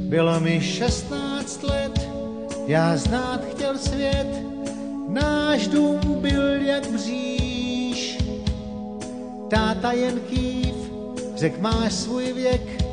Bylo mi 16 let, já znát chtěl svět, náš dům byl jak mříž. Táta jen kýv, řek máš svůj věk,